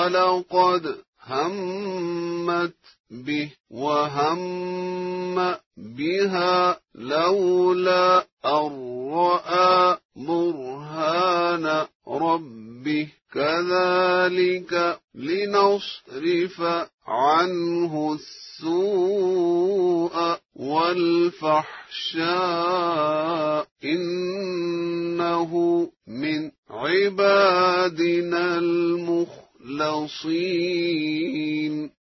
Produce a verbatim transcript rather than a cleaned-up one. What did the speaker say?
ولقد همت به وهم بها لولا أن رأى برهان ربه كذلك لنصرف عنه السوء والفحشاء إنه من عبادنا المخلصين.